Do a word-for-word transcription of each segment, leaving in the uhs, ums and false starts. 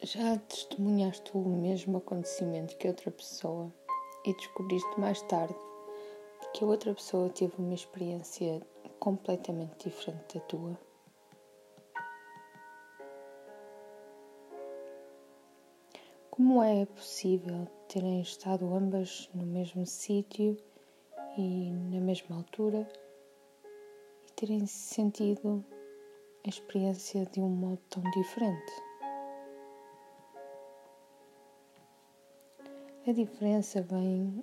Já testemunhaste o mesmo acontecimento que outra pessoa e descobriste mais tarde que a outra pessoa teve uma experiência completamente diferente da tua? Como é possível terem estado ambas no mesmo sítio e na mesma altura e terem sentido a experiência de um modo tão diferente? A diferença vem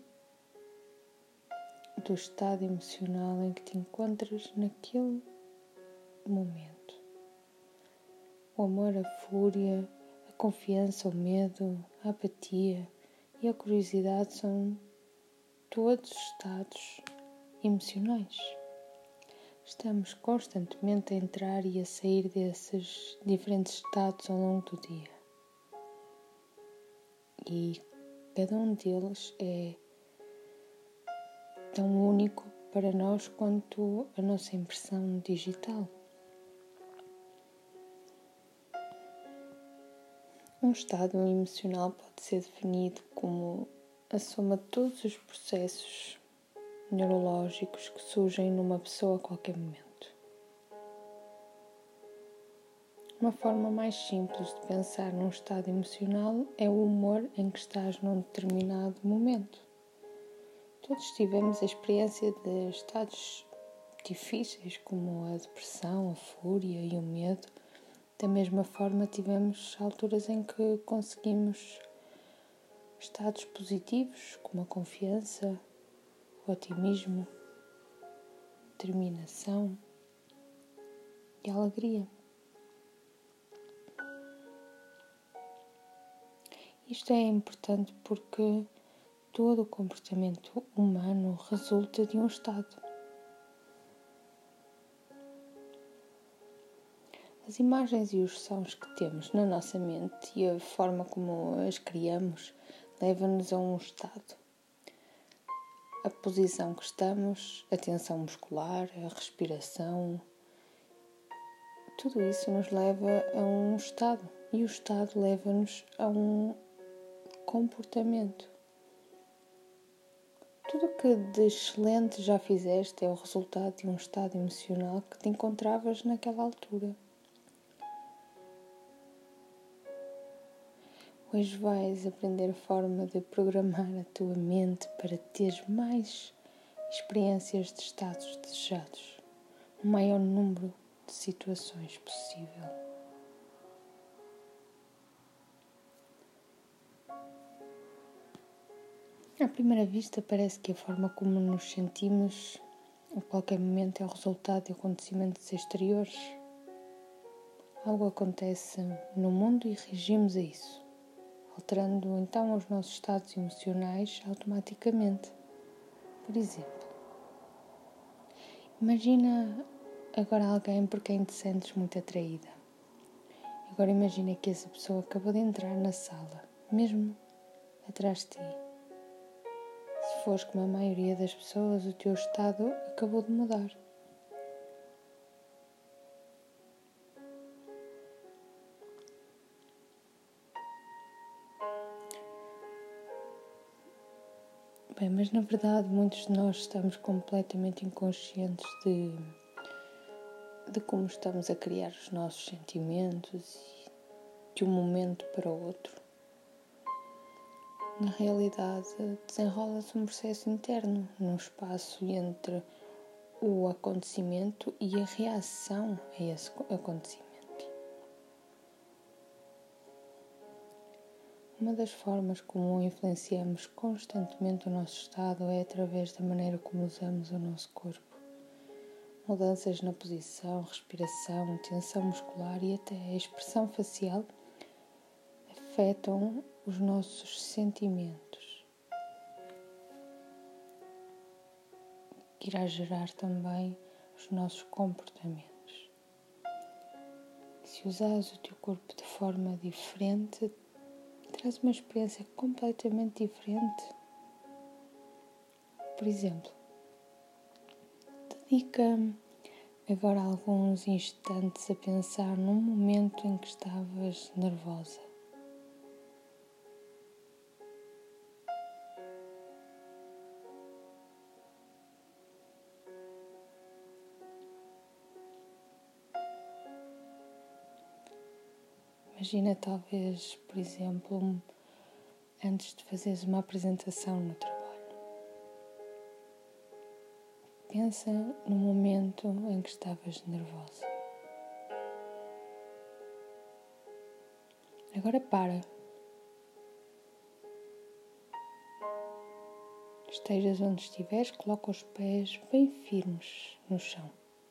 do estado emocional em que te encontras naquele momento. O amor, a fúria, a confiança, o medo, a apatia e a curiosidade são todos estados emocionais. Estamos constantemente a entrar e a sair desses diferentes estados ao longo do dia. E cada um deles é tão único para nós quanto a nossa impressão digital. Um estado emocional pode ser definido como a soma de todos os processos neurológicos que surgem numa pessoa a qualquer momento. Uma forma mais simples de pensar num estado emocional é o humor em que estás num determinado momento. Todos tivemos a experiência de estados difíceis, como a depressão, a fúria e o medo. Da mesma forma, tivemos alturas em que conseguimos estados positivos, como a confiança, o otimismo, determinação e a alegria. Isto é importante porque todo o comportamento humano resulta de um estado. As imagens e os sons que temos na nossa mente e a forma como as criamos levam-nos a um estado. A posição que estamos, a tensão muscular, a respiração, tudo isso nos leva a um estado e o estado leva-nos a um comportamento. Tudo o que de excelente já fizeste é o resultado de um estado emocional que te encontravas naquela altura. Hoje vais aprender a forma de programar a tua mente para teres mais experiências de estados desejados, o maior número de situações possível. À primeira vista, parece que a forma como nos sentimos a qualquer momento é o resultado de acontecimentos exteriores. Algo acontece no mundo e reagimos a isso, alterando então os nossos estados emocionais automaticamente. Por exemplo, imagina agora alguém por quem te sentes muito atraída. Agora imagina que essa pessoa acabou de entrar na sala, mesmo atrás de ti. Se fores como a maioria das pessoas, o teu estado acabou de mudar. Bem, mas na verdade muitos de nós estamos completamente inconscientes de, de como estamos a criar os nossos sentimentos e de um momento para o outro. Na realidade, desenrola-se um processo interno, num espaço entre o acontecimento e a reação a esse acontecimento. Uma das formas como influenciamos constantemente o nosso estado é através da maneira como usamos o nosso corpo. Mudanças na posição, respiração, tensão muscular e até a expressão facial afetam os nossos sentimentos, que irá gerar também os nossos comportamentos. Se usares o teu corpo de forma diferente, traz uma experiência completamente diferente. Por exemplo, dedica agora alguns instantes a pensar num momento em que estavas nervosa. Imagina talvez, por exemplo, antes de fazeres uma apresentação no trabalho. Pensa no momento em que estavas nervosa. Agora para. Estejas onde estiveres, coloca os pés bem firmes no chão.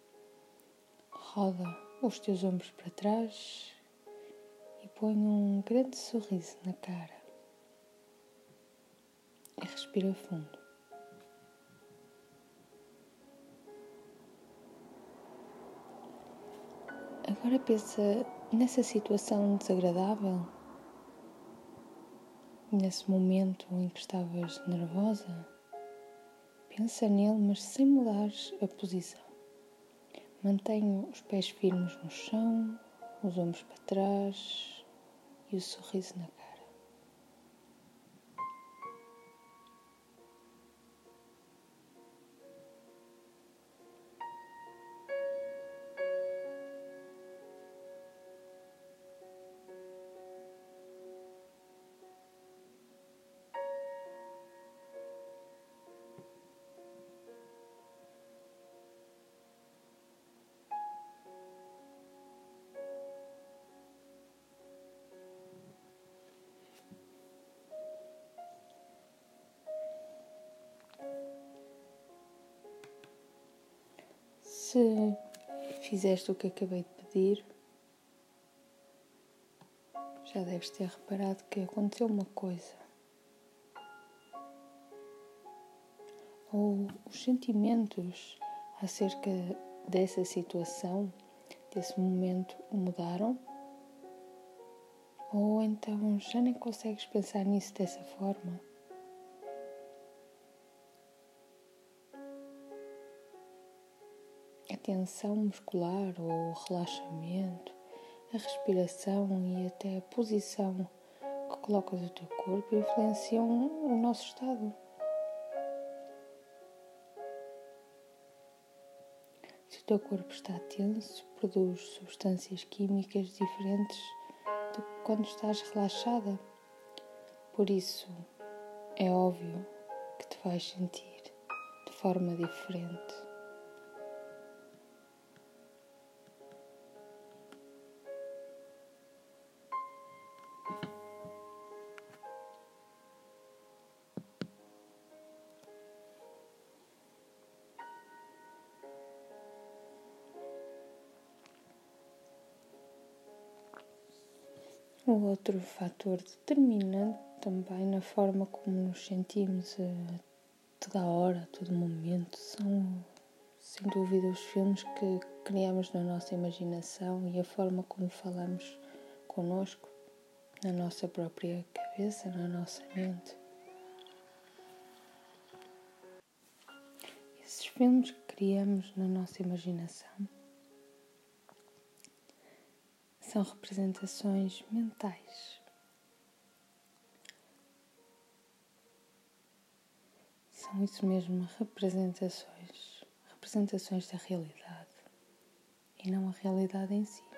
Roda os teus ombros para trás e põe um grande sorriso na cara. E respira fundo. Agora pensa nessa situação desagradável, nesse momento em que estavas nervosa. Pensa nele, mas sem mudares a posição. Mantenha os pés firmes no chão, os ombros para trás e o sorriso na cara. Se fizeste o que acabei de pedir, já deves ter reparado que aconteceu uma coisa. Ou os sentimentos acerca dessa situação, desse momento, mudaram. Ou então já nem consegues pensar nisso dessa forma. A tensão muscular ou o relaxamento, a respiração e até a posição que colocas o teu corpo influenciam o nosso estado. Se o teu corpo está tenso, produz substâncias químicas diferentes de quando estás relaxada. Por isso, é óbvio que te vais sentir de forma diferente. O outro fator determinante também na forma como nos sentimos a toda a hora, a todo momento, são, sem dúvida, os filmes que criamos na nossa imaginação e a forma como falamos connosco, na nossa própria cabeça, na nossa mente. Esses filmes que criamos na nossa imaginação são representações mentais. São isso mesmo, representações. Representações da realidade e não a realidade em si.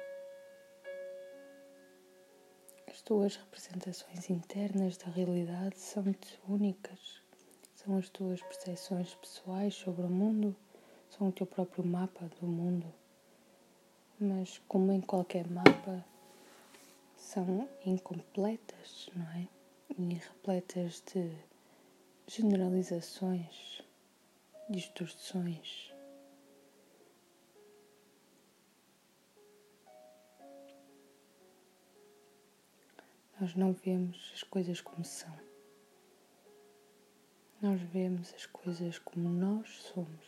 As tuas representações internas da realidade são-te únicas. São as tuas percepções pessoais sobre o mundo, são o teu próprio mapa do mundo. Mas, como em qualquer mapa, são incompletas, não é? E repletas de generalizações, distorções. Nós não vemos as coisas como são. Nós vemos as coisas como nós somos.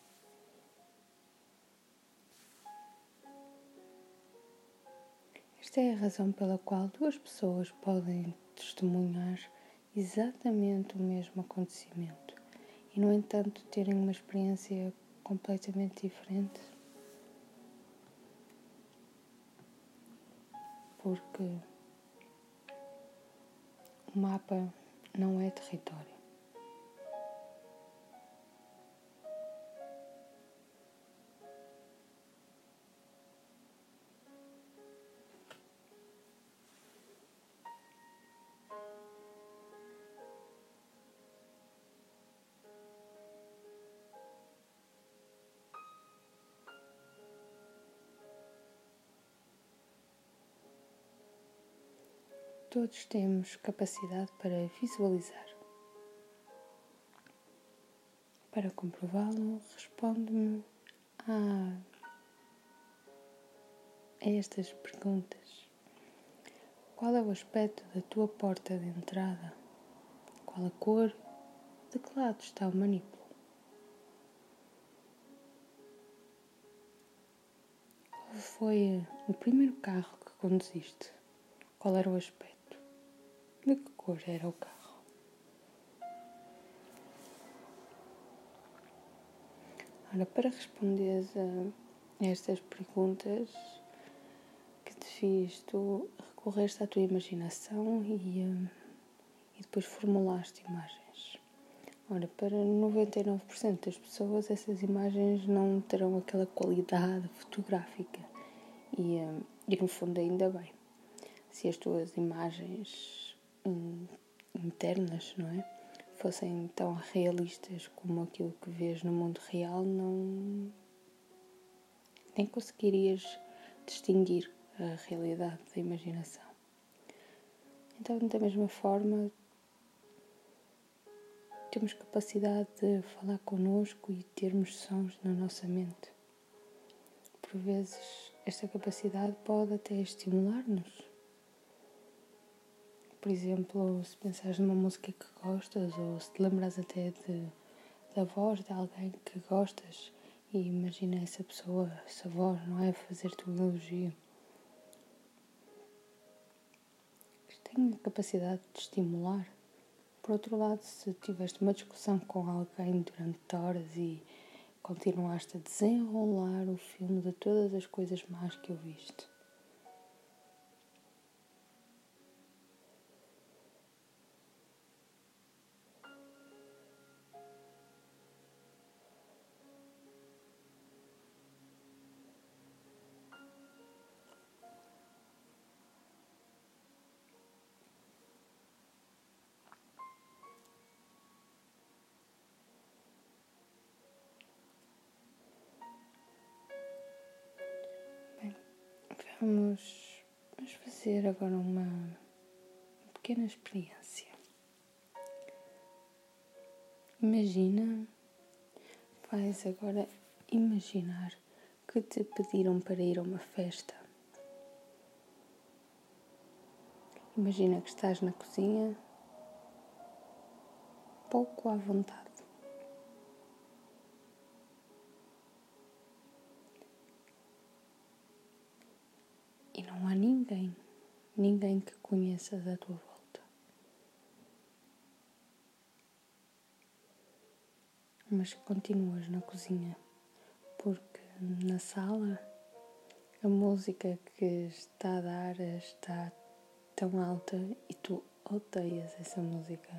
Esta é a razão pela qual duas pessoas podem testemunhar exatamente o mesmo acontecimento e, no entanto, terem uma experiência completamente diferente. Porque o mapa não é território. todos temos capacidade para visualizar. Para comprová-lo, responde-me a, a estas perguntas. Qual é o aspecto da tua porta de entrada? Qual a cor? De que lado está o manípulo? Qual foi o primeiro carro que conduziste? Qual era o aspecto? De que cor era o carro? Ora, para responderes a estas perguntas que te fiz, tu recorreste à tua imaginação e, e depois formulaste imagens. Ora, para noventa e nove por cento das pessoas, essas imagens não terão aquela qualidade fotográfica. E, e no fundo, ainda bem. Se as tuas imagens hum, internas, não é? Fossem tão realistas como aquilo que vês no mundo real, não nem conseguirias distinguir a realidade da imaginação. Então, da mesma forma, temos capacidade de falar connosco e termos sons na nossa mente. Por vezes, esta capacidade pode até estimular-nos. Por exemplo, se pensares numa música que gostas ou se te lembras até de, da voz de alguém que gostas e imagina essa pessoa, essa voz, não é? Fazer-te um elogio. Isto tem a capacidade de estimular. Por outro lado, se tiveste uma discussão com alguém durante horas e continuaste a desenrolar o filme de todas as coisas más que ouviste, Vamos, vamos fazer agora uma pequena experiência. Imagina, vais agora imaginar que te pediram para ir a uma festa. Imagina que estás na cozinha, pouco à vontade. E não há ninguém, ninguém que conheças à tua volta. Mas continuas na cozinha, porque na sala a música que está a dar está tão alta e tu odeias essa música.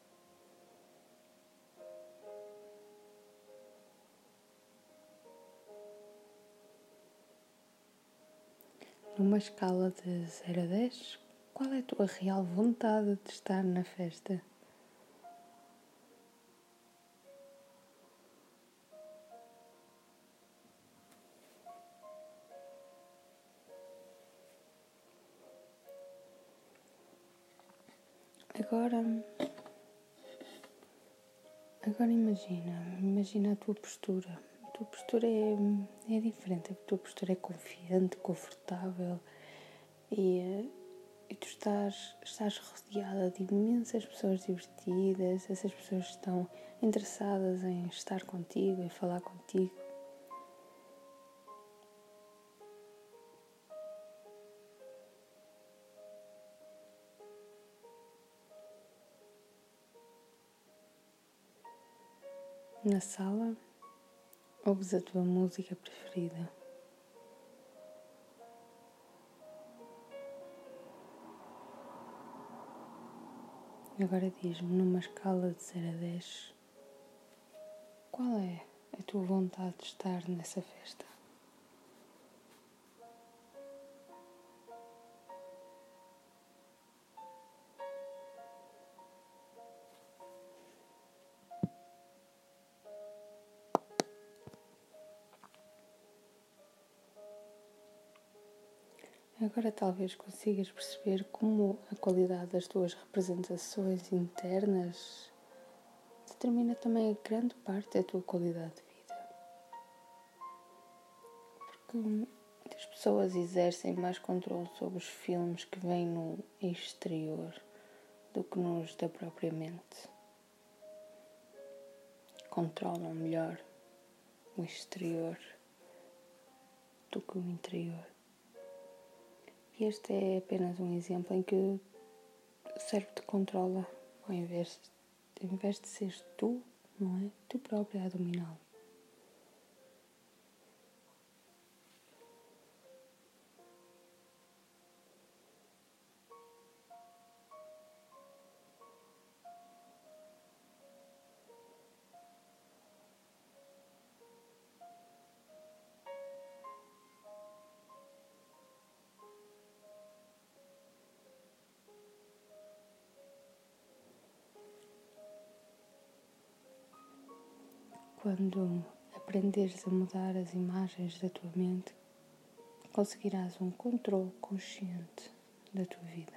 Numa escala de zero a dez, qual é a tua real vontade de estar na festa? Agora, agora imagina, imagina a tua postura. A tua postura é, é diferente, a tua postura é confiante, confortável e, e tu estás, estás rodeada de imensas pessoas divertidas, essas pessoas estão interessadas em estar contigo, em falar contigo. Na sala, ouves a tua música preferida. Agora diz-me, numa escala de zero a dez, qual é a tua vontade de estar nessa festa? Agora talvez consigas perceber como a qualidade das tuas representações internas determina também a grande parte da tua qualidade de vida. Porque as pessoas exercem mais controle sobre os filmes que vêm no exterior do que nos da própria mente. Controlam melhor o exterior do que o interior. E este é apenas um exemplo em que o cérebro te controla ao invés, ao invés de seres tu, não é? Tu própria a dominá-lo. Quando aprenderes a mudar as imagens da tua mente, conseguirás um controle consciente da tua vida.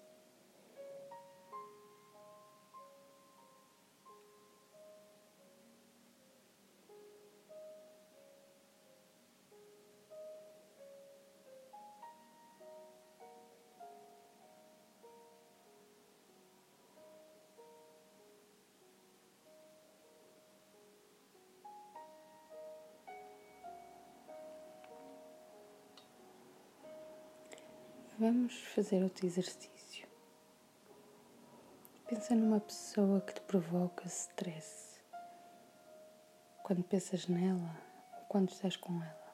Vamos fazer outro exercício. Pensa numa pessoa que te provoca stress. Quando pensas nela ou quando estás com ela.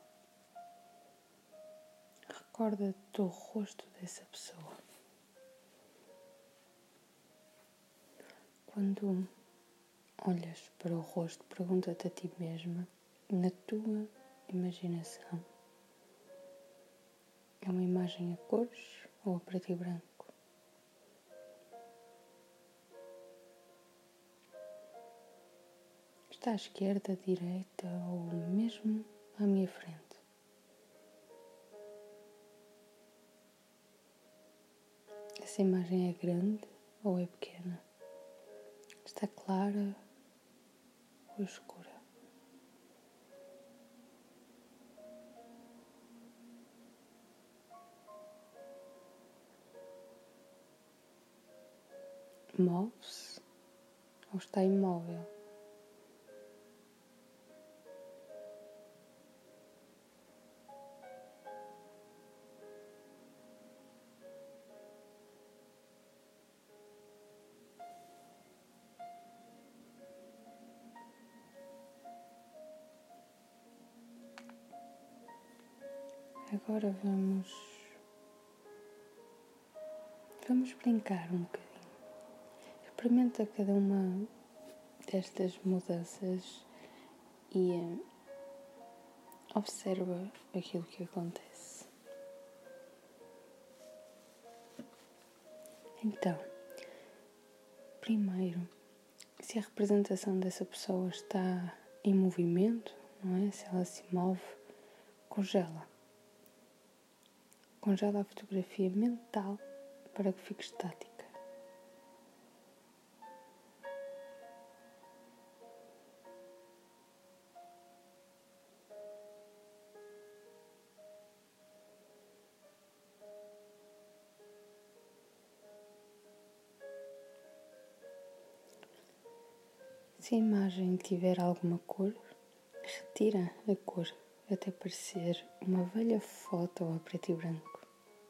Recorda-te do rosto dessa pessoa. Quando olhas para o rosto, pergunta-te a ti mesma, na tua imaginação, é uma imagem a cores ou a preto e branco? Está à esquerda, à direita ou mesmo à minha frente? Essa imagem é grande ou é pequena? Está clara ou escura? Move-se ou está imóvel? Agora vamos, vamos brincar um bocadinho. Experimenta cada uma destas mudanças e uh, observa aquilo que acontece. Então, primeiro, se a representação dessa pessoa está em movimento, não é? Se ela se move, congela. Congela a fotografia mental para que fique estática. Se a imagem tiver alguma cor, retira a cor até parecer uma velha foto a preto e branco.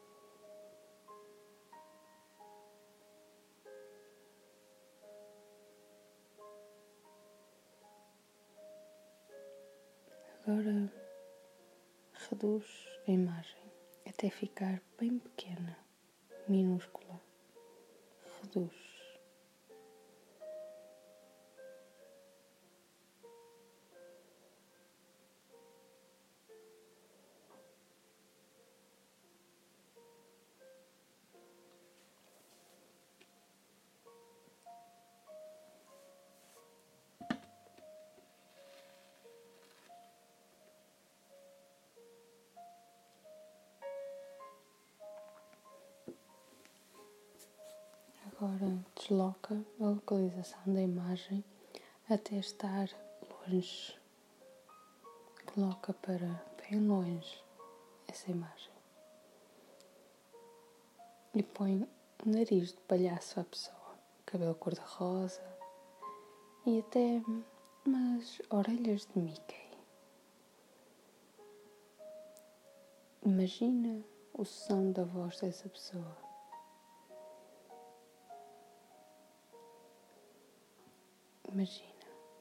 Agora reduz a imagem até ficar bem pequena, minúscula. Reduz. Agora desloca a localização da imagem até estar longe. Coloca para bem longe essa imagem. E põe um nariz de palhaço à pessoa, cabelo cor-de-rosa e até umas orelhas de Mickey. Imagina o som da voz dessa pessoa. Imagina.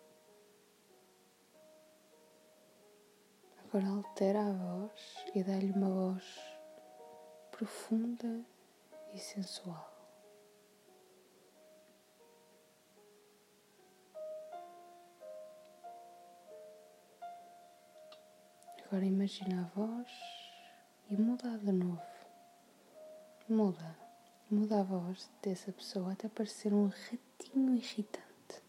Agora altera a voz e dá-lhe uma voz profunda e sensual. Agora imagina a voz e muda de novo. Muda. Muda a voz dessa pessoa até parecer um ratinho irritante.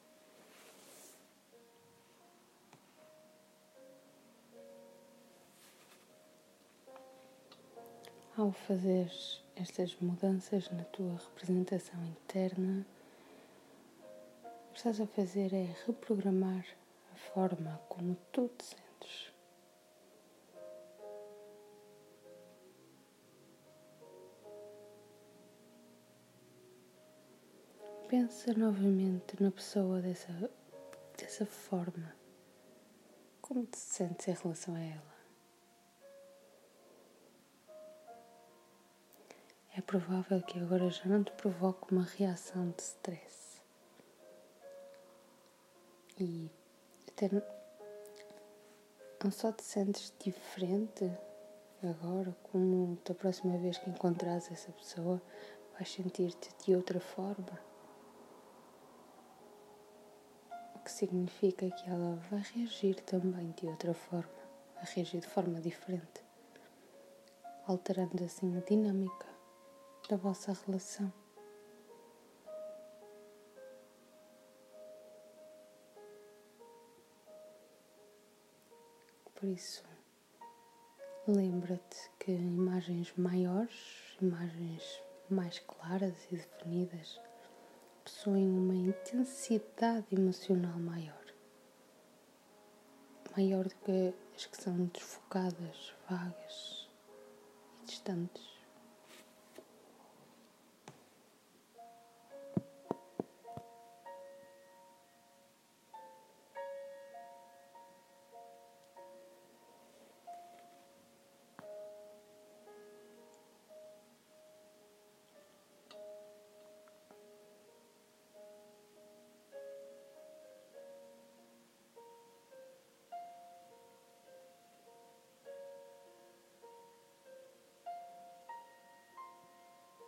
Ao fazer estas mudanças na tua representação interna, o que estás a fazer é reprogramar a forma como tu te sentes. Pensa novamente na pessoa dessa, dessa forma. Como te sentes em relação a ela? É provável que agora já não te provoque uma reação de stress. E até não só te sentes diferente agora, como da próxima vez que encontrares essa pessoa, vais sentir-te de outra forma. O que significa que ela vai reagir também de outra forma, vai reagir de forma diferente, alterando assim a dinâmica da vossa relação. Por isso, lembra-te que imagens maiores, imagens mais claras e definidas, possuem uma intensidade emocional maior. Maior do que as que são desfocadas, vagas e distantes.